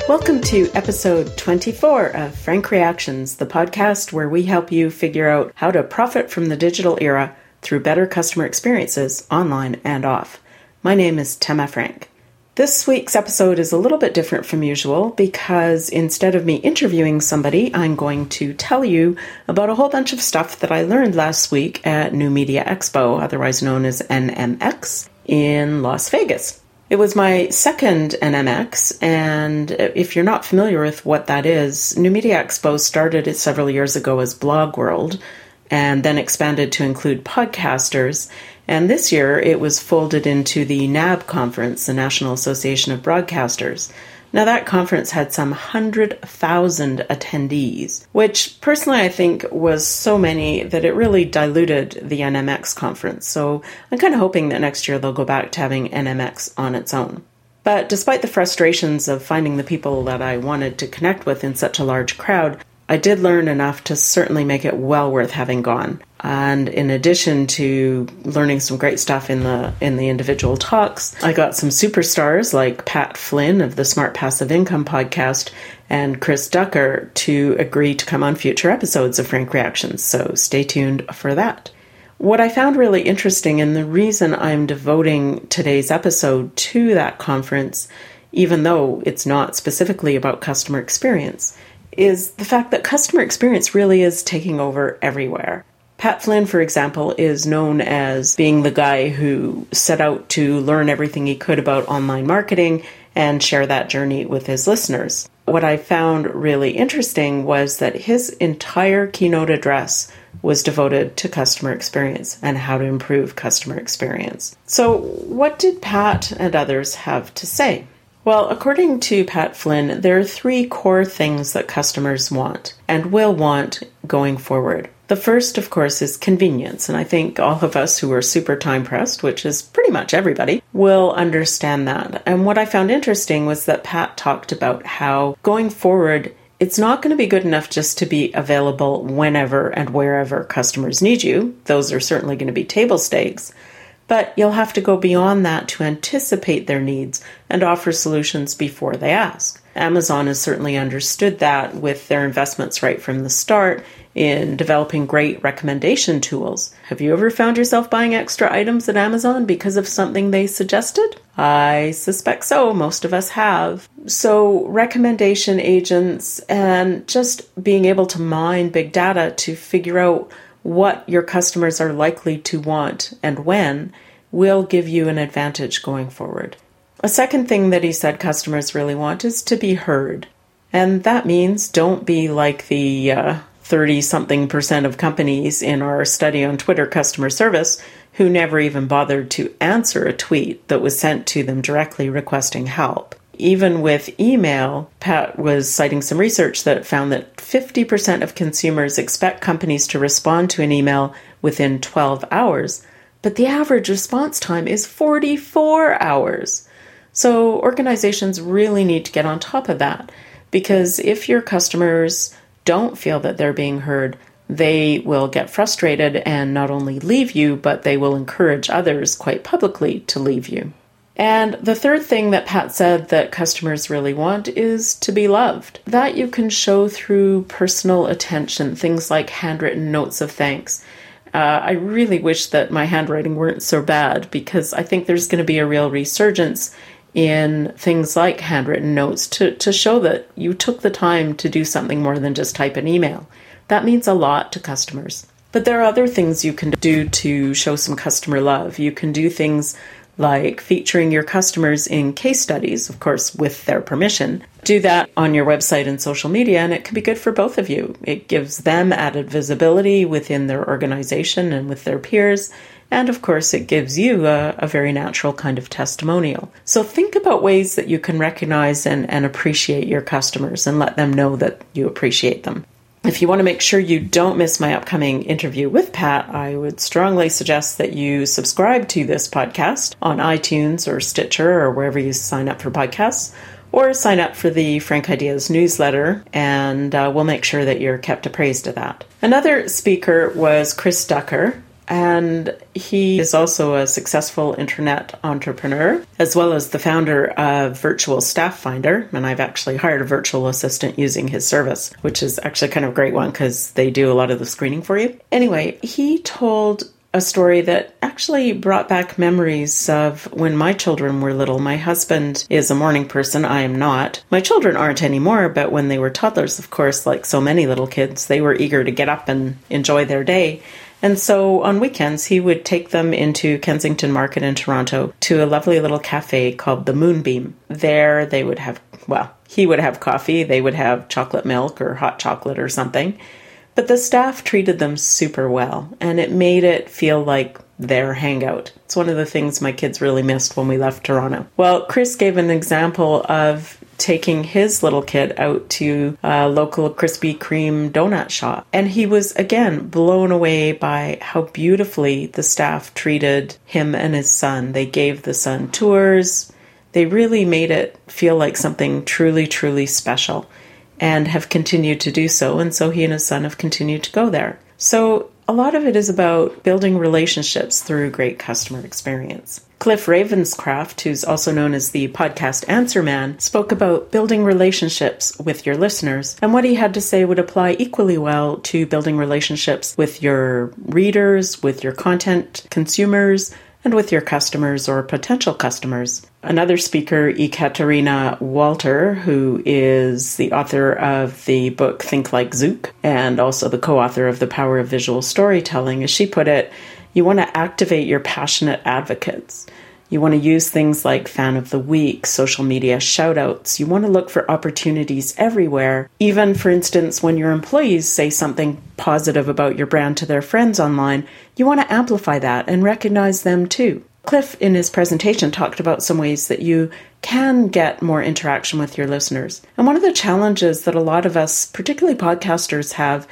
Welcome to episode 24 of Frank Reactions, the podcast where we help you figure out how to profit from the digital era through better customer experiences online and off. My name is Tema Frank. This week's episode is a little bit different from usual because instead of me interviewing somebody, I'm going to tell you about a whole bunch of stuff that I learned last week at New Media Expo, otherwise known as NMX, in Las Vegas. It was my second NMX, and if you're not familiar with what that is, New Media Expo started several years ago as Blog World and then expanded to include podcasters. And this year, it was folded into the NAB conference, the National Association of Broadcasters. Now, that conference had some 100,000 attendees, which personally I think was so many that it really diluted the NMX conference. So I'm kind of hoping that next year they'll go back to having NMX on its own. But despite the frustrations of finding the people that I wanted to connect with in such a large crowd, I did learn enough to certainly make it well worth having gone. And in addition to learning some great stuff in the individual talks, I got some superstars like Pat Flynn of the Smart Passive Income podcast and Chris Ducker to agree to come on future episodes of Frank Reactions. So stay tuned for that. What I found really interesting, and the reason I'm devoting today's episode to that conference, even though it's not specifically about customer experience, is the fact that customer experience really is taking over everywhere. Pat Flynn, for example, is known as being the guy who set out to learn everything he could about online marketing and share that journey with his listeners. What I found really interesting was that his entire keynote address was devoted to customer experience and how to improve customer experience. So what did Pat and others have to say? Well, according to Pat Flynn, there are three core things that customers want and will want going forward. The first, of course, is convenience, and I think all of us who are super time-pressed, which is pretty much everybody, will understand that. And what I found interesting was that Pat talked about how going forward, it's not going to be good enough just to be available whenever and wherever customers need you. Those are certainly going to be table stakes. But you'll have to go beyond that to anticipate their needs and offer solutions before they ask. Amazon has certainly understood that with their investments right from the start in developing great recommendation tools. Have you ever found yourself buying extra items at Amazon because of something they suggested? I suspect so. Most of us have. So recommendation agents and just being able to mine big data to figure out what your customers are likely to want and when will give you an advantage going forward. A second thing that he said customers really want is to be heard. And that means don't be like the 30-something% of companies in our study on Twitter customer service who never even bothered to answer a tweet that was sent to them directly requesting help. Even with email, Pat was citing some research that found that 50% of consumers expect companies to respond to an email within 12 hours, but the average response time is 44 hours. So organizations really need to get on top of that, because if your customers don't feel that they're being heard, they will get frustrated and not only leave you, but they will encourage others quite publicly to leave you. And the third thing that Pat said that customers really want is to be loved. That you can show through personal attention, things like handwritten notes of thanks. I really wish that my handwriting weren't so bad, because I think there's going to be a real resurgence in things like handwritten notes to show that you took the time to do something more than just type an email. That means a lot to customers. But there are other things you can do to show some customer love. You can do things like featuring your customers in case studies, of course, with their permission. Do that on your website and social media, and it can be good for both of you. It gives them added visibility within their organization and with their peers, and of course, it gives you a very natural kind of testimonial. So think about ways that you can recognize and appreciate your customers and let them know that you appreciate them. If you want to make sure you don't miss my upcoming interview with Pat, I would strongly suggest that you subscribe to this podcast on iTunes or Stitcher or wherever you sign up for podcasts, or sign up for the Frank Ideas newsletter, and we'll make sure that you're kept appraised of that. Another speaker was Chris Ducker, And he is also a successful internet entrepreneur, as well as the founder of Virtual Staff Finder. And I've actually hired a virtual assistant using his service, which is actually kind of a great one because they do a lot of the screening for you. Anyway, he told a story that actually brought back memories of when my children were little. My husband is a morning person. I am not. My children aren't anymore, but when they were toddlers, of course, like so many little kids, they were eager to get up and enjoy their day. And so on weekends, he would take them into Kensington Market in Toronto to a lovely little cafe called the Moonbeam. There they would have, he would have coffee, they would have chocolate milk or hot chocolate or something. But the staff treated them super well, and it made it feel like their hangout. It's one of the things my kids really missed when we left Toronto. Well, Chris gave an example of taking his little kid out to a local Krispy Kreme donut shop. And he was, again, blown away by how beautifully the staff treated him and his son. They gave the son tours. They really made it feel like something truly, truly special, and have continued to do so. And so he and his son have continued to go there. So a lot of it is about building relationships through great customer experience. Cliff Ravenscraft, who's also known as the podcast Answer Man, spoke about building relationships with your listeners, and what he had to say would apply equally well to building relationships with your readers, with your content consumers, and with your customers or potential customers. Another speaker, Ekaterina Walter, who is the author of the book Think Like Zook and also the co-author of The Power of Visual Storytelling, as she put it, you want to activate your passionate advocates. You want to use things like Fan of the Week, social media shoutouts. You want to look for opportunities everywhere. Even, for instance, when your employees say something positive about your brand to their friends online, you want to amplify that and recognize them too. Cliff, in his presentation, talked about some ways that you can get more interaction with your listeners. And one of the challenges that a lot of us, particularly podcasters, have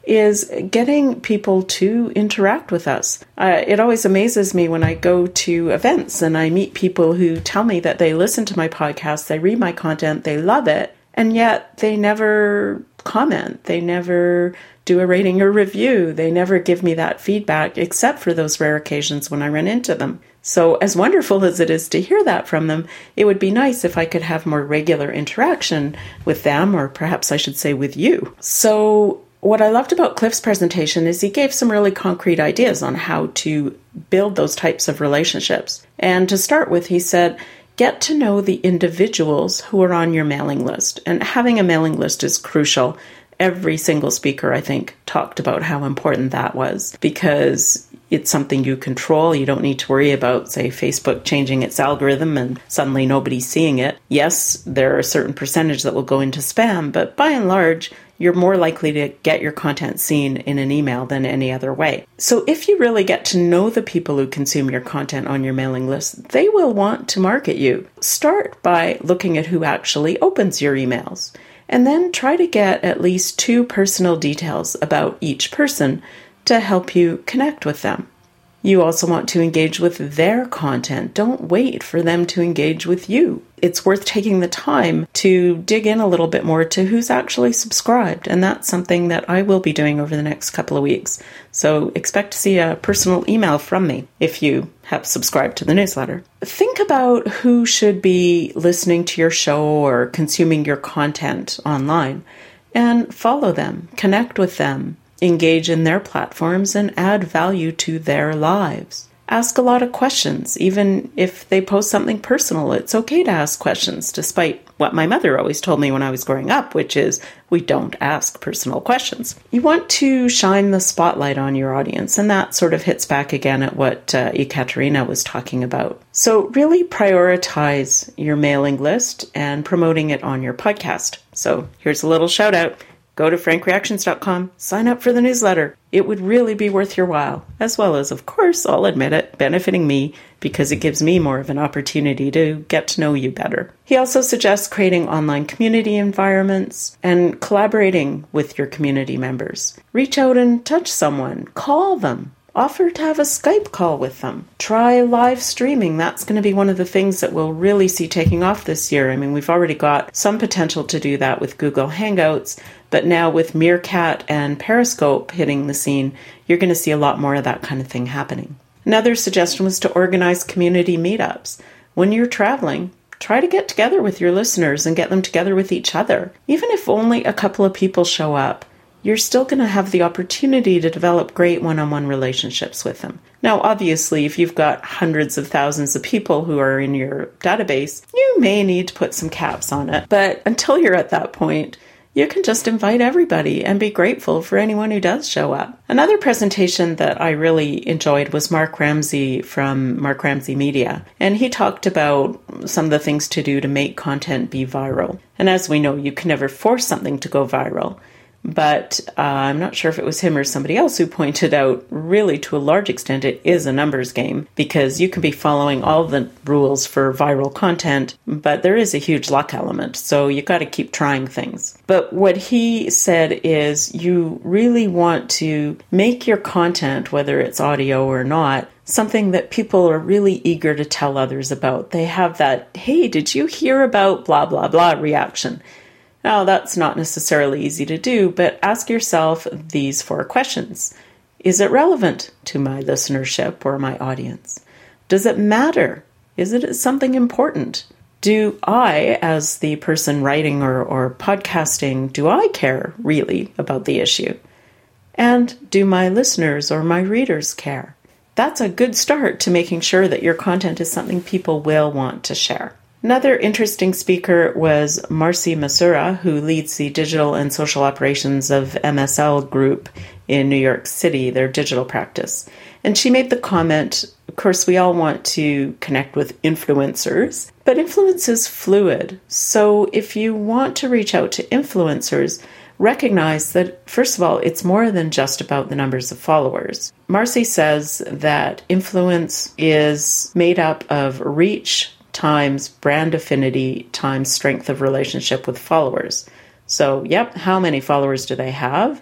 is getting people to interact with us. It always amazes me when I go to events and I meet people who tell me that they listen to my podcast, they read my content, they love it, and yet they never comment, they never do a rating or review, they never give me that feedback, except for those rare occasions when I run into them. So as wonderful as it is to hear that from them, it would be nice if I could have more regular interaction with them, or perhaps I should say with you. So what I loved about Cliff's presentation is he gave some really concrete ideas on how to build those types of relationships. And to start with, he said, get to know the individuals who are on your mailing list. And having a mailing list is crucial. Every single speaker, I think, talked about how important that was, because it's something you control. You don't need to worry about, say, Facebook changing its algorithm and suddenly nobody's seeing it. Yes, there are a certain percentage that will go into spam, but by and large, you're more likely to get your content seen in an email than any other way. So if you really get to know the people who consume your content on your mailing list, they will want to market you. Start by looking at who actually opens your emails, and then try to get at least 2 personal details about each person to help you connect with them. You also want to engage with their content. Don't wait for them to engage with you. It's worth taking the time to dig in a little bit more to who's actually subscribed, and that's something that I will be doing over the next couple of weeks. So expect to see a personal email from me if you have subscribed to the newsletter. Think about who should be listening to your show or consuming your content online, and follow them, connect with them, engage in their platforms, and add value to their lives. Ask a lot of questions. Even if they post something personal, it's okay to ask questions, despite what my mother always told me when I was growing up, which is we don't ask personal questions. You want to shine the spotlight on your audience, and that sort of hits back again at what Ekaterina was talking about. So really prioritize your mailing list and promoting it on your podcast. So here's a little shout out. Go to frankreactions.com, sign up for the newsletter. It would really be worth your while, as well as, of course, I'll admit it, benefiting me because it gives me more of an opportunity to get to know you better. He also suggests creating online community environments and collaborating with your community members. Reach out and touch someone, call them, offer to have a Skype call with them. Try live streaming. That's going to be one of the things that we'll really see taking off this year. I mean, we've already got some potential to do that with Google Hangouts, but now with Meerkat and Periscope hitting the scene, you're going to see a lot more of that kind of thing happening. Another suggestion was to organize community meetups. When you're traveling, try to get together with your listeners and get them together with each other. Even if only a couple of people show up, you're still going to have the opportunity to develop great one-on-one relationships with them. Now, obviously, if you've got hundreds of thousands of people who are in your database, you may need to put some caps on it. But until you're at that point, you can just invite everybody and be grateful for anyone who does show up. Another presentation that I really enjoyed was Mark Ramsey from Mark Ramsey Media. And he talked about some of the things to do to make content be viral. And as we know, you can never force something to go viral. But I'm not sure if it was him or somebody else who pointed out, really, to a large extent, it is a numbers game, because you can be following all the rules for viral content, but there is a huge luck element, so you got to keep trying things. But what he said is you really want to make your content, whether it's audio or not, something that people are really eager to tell others about. They have that, hey, did you hear about blah, blah, blah reaction? Now, that's not necessarily easy to do, but ask yourself these 4 questions. Is it relevant to my listenership or my audience? Does it matter? Is it something important? Do I, as the person writing or podcasting, do I care really about the issue? And do my listeners or my readers care? That's a good start to making sure that your content is something people will want to share. Another interesting speaker was Marcy Masura, who leads the digital and social operations of MSL Group in New York City, their digital practice. And she made the comment, of course, we all want to connect with influencers, but influence is fluid. So if you want to reach out to influencers, recognize that, first of all, it's more than just about the numbers of followers. Marcy says that influence is made up of reach times brand affinity times strength of relationship with followers. So, how many followers do they have?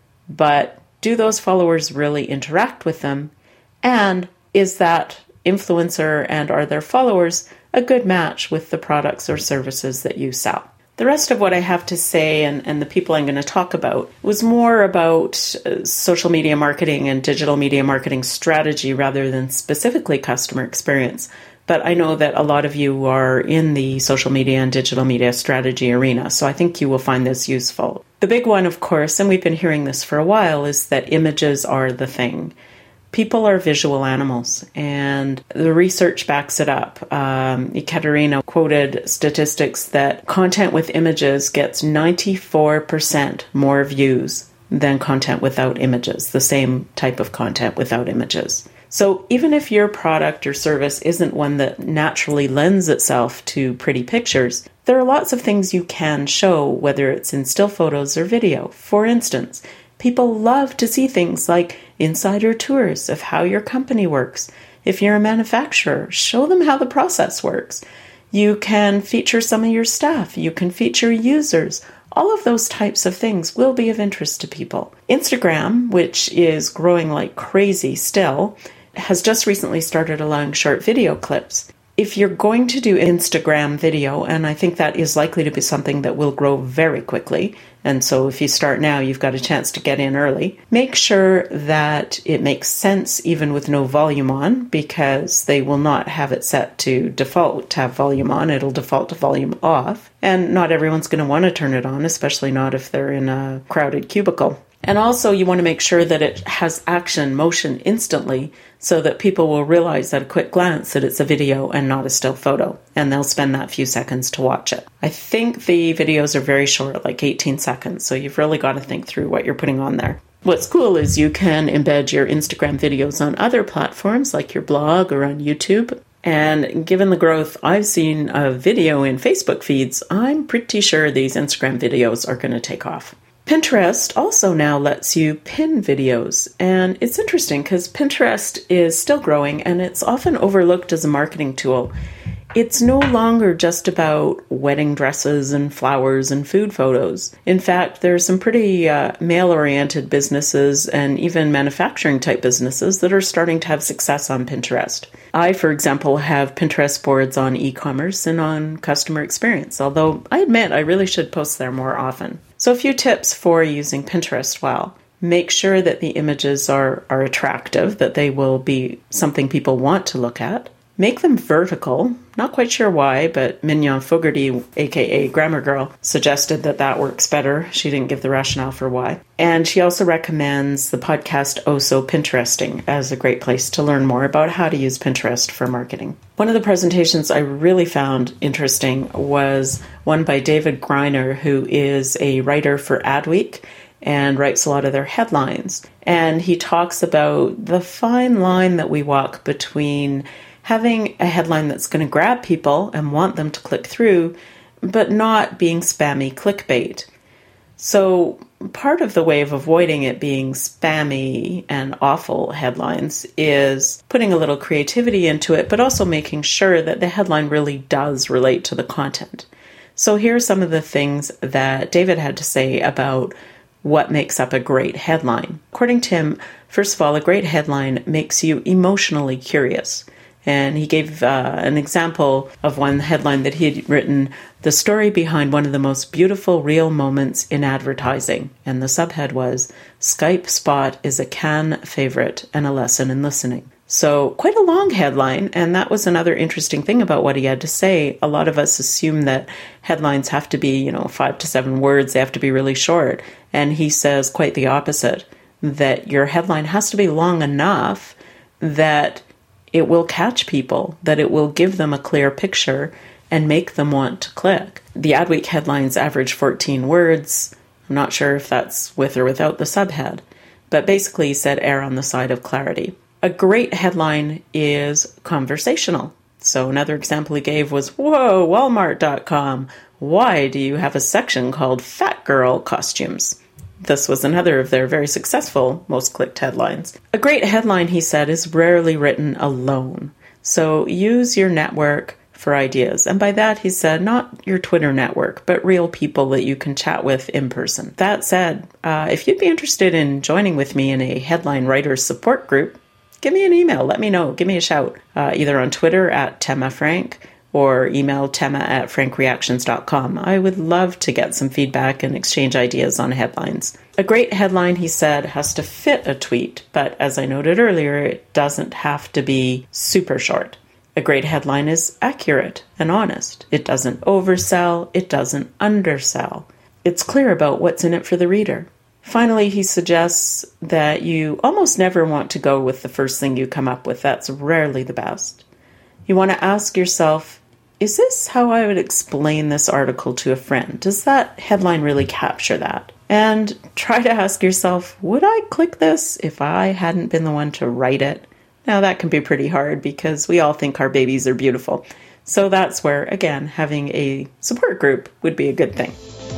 But do those followers really interact with them? And is that influencer and are their followers a good match with the products or services that you sell? The rest of what I have to say and the people I'm going to talk about was more about social media marketing and digital media marketing strategy rather than specifically customer experience. But I know that a lot of you are in the social media and digital media strategy arena, so I think you will find this useful. The big one, of course, and we've been hearing this for a while, is that images are the thing. People are visual animals, and the research backs it up. Ekaterina quoted statistics that content with images gets 94% more views than content without images, the same type of content without images. So even if your product or service isn't one that naturally lends itself to pretty pictures, there are lots of things you can show, whether it's in still photos or video. For instance, people love to see things like insider tours of how your company works. If you're a manufacturer, show them how the process works. You can feature some of your staff. You can feature users. All of those types of things will be of interest to people. Instagram, which is growing like crazy still, has just recently started allowing short video clips. If you're going to do Instagram video, and I think that is likely to be something that will grow very quickly, and so if you start now, you've got a chance to get in early, make sure that it makes sense even with no volume on, because they will not have it set to default to have volume on. It'll default to volume off, and not everyone's going to want to turn it on, especially not if they're in a crowded cubicle. And also you want to make sure that it has action, motion instantly, so that people will realize at a quick glance that it's a video and not a still photo, and they'll spend that few seconds to watch it. I think the videos are very short, like 18 seconds, so you've really got to think through what you're putting on there. What's cool is you can embed your Instagram videos on other platforms like your blog or on YouTube. And given the growth I've seen of video in Facebook feeds, I'm pretty sure these Instagram videos are going to take off. Pinterest also now lets you pin videos, and it's interesting because Pinterest is still growing and it's often overlooked as a marketing tool. It's no longer just about wedding dresses and flowers and food photos. In fact, there are some pretty male-oriented businesses and even manufacturing-type businesses that are starting to have success on Pinterest. I, for example, have Pinterest boards on e-commerce and on customer experience, although I admit I really should post there more often. So a few tips for using Pinterest well. Make sure that the images are attractive, that they will be something people want to look at. Make them vertical. Not quite sure why, but Mignon Fogarty, aka Grammar Girl, suggested that works better. She didn't give the rationale for why. And she also recommends the podcast Oh So Pinteresting as a great place to learn more about how to use Pinterest for marketing. One of the presentations I really found interesting was one by David Greiner, who is a writer for Adweek and writes a lot of their headlines. And he talks about the fine line that we walk between having a headline that's going to grab people and want them to click through, but not being spammy clickbait. So part of the way of avoiding it being spammy and awful headlines is putting a little creativity into it, but also making sure that the headline really does relate to the content. So here are some of the things that David had to say about what makes up a great headline. According to him, first of all, a great headline makes you emotionally curious. And he gave an example of one headline that he had written, "The story behind one of the most beautiful real moments in advertising." And the subhead was, "Skype Spot is a Cannes favorite and a lesson in listening." So quite a long headline, and that was another interesting thing about what he had to say. A lot of us assume that headlines have to be, 5 to 7 words, they have to be really short. And he says quite the opposite, that your headline has to be long enough that it will catch people, that it will give them a clear picture and make them want to click. The Adweek headlines average 14 words. I'm not sure if that's with or without the subhead, but basically he said err on the side of clarity. A great headline is conversational. So another example he gave was, "Whoa, Walmart.com. Why do you have a section called Fat Girl Costumes?" This was another of their very successful, most clicked headlines. A great headline, he said, is rarely written alone. So use your network for ideas. And by that, he said, not your Twitter network, but real people that you can chat with in person. That said, if you'd be interested in joining with me in a headline writers support group, give me an email. Let me know. Give me a shout. Either on Twitter at TemmaFrank or email temma@frankreactions.com. I would love to get some feedback and exchange ideas on headlines. A great headline, he said, has to fit a tweet, but as I noted earlier, it doesn't have to be super short. A great headline is accurate and honest. It doesn't oversell, it doesn't undersell. It's clear about what's in it for the reader. Finally, he suggests that you almost never want to go with the first thing you come up with. That's rarely the best. You want to ask yourself, is this how I would explain this article to a friend? Does that headline really capture that? And try to ask yourself, would I click this if I hadn't been the one to write it? Now that can be pretty hard because we all think our babies are beautiful. So that's where, again, having a support group would be a good thing.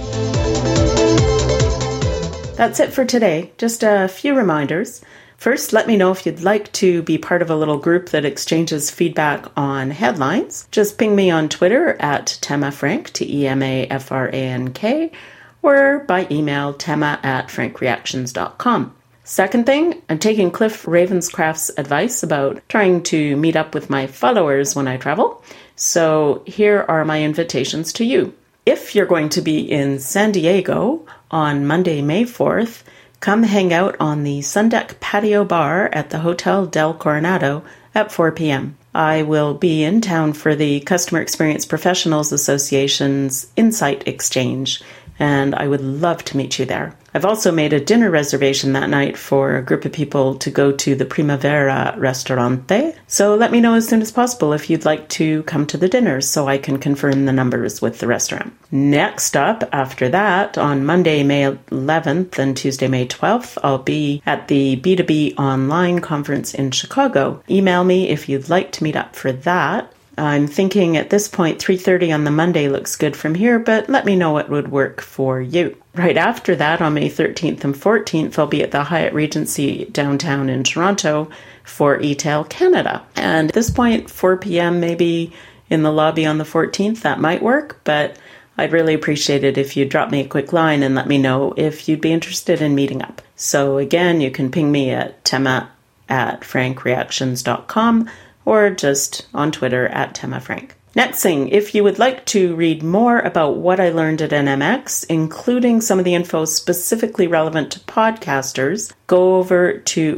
That's it for today. Just a few reminders. First, let me know if you'd like to be part of a little group that exchanges feedback on headlines. Just ping me on Twitter at TemmaFrank, TEMAFRANK, or by email temma@frankreactions.com. Second thing, I'm taking Cliff Ravenscraft's advice about trying to meet up with my followers when I travel. So here are my invitations to you. If you're going to be in San Diego on Monday, May 4th, come hang out on the Sundeck Patio Bar at the Hotel Del Coronado at 4 p.m. I will be in town for the Customer Experience Professionals Association's Insight Exchange, and I would love to meet you there. I've also made a dinner reservation that night for a group of people to go to the Primavera Restaurante, so let me know as soon as possible if you'd like to come to the dinner so I can confirm the numbers with the restaurant. Next up, after that, on Monday, May 11th and Tuesday, May 12th, I'll be at the B2B Online Conference in Chicago. Email me if you'd like to meet up for that. I'm thinking at this point 3:30 on the Monday looks good from here, but let me know what would work for you. Right after that, on May 13th and 14th, I'll be at the Hyatt Regency downtown in Toronto for eTail Canada. And at this point, 4 p.m. maybe in the lobby on the 14th, that might work, but I'd really appreciate it if you'd drop me a quick line and let me know if you'd be interested in meeting up. So again, you can ping me at tema@frankreactions.com or just on Twitter at temafrank. Next thing, if you would like to read more about what I learned at NMX, including some of the info specifically relevant to podcasters, go over to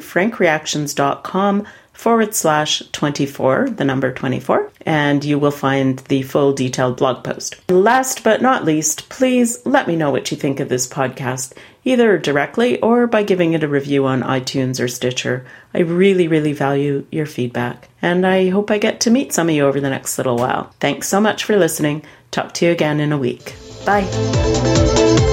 frankreactions.com/24, the number 24, and you will find the full detailed blog post. Last but not least, please let me know what you think of this podcast, either directly or by giving it a review on iTunes or Stitcher. I really, really value your feedback, and I hope I get to meet some of you over the next little while. Thanks so much for listening. Talk to you again in a week. Bye.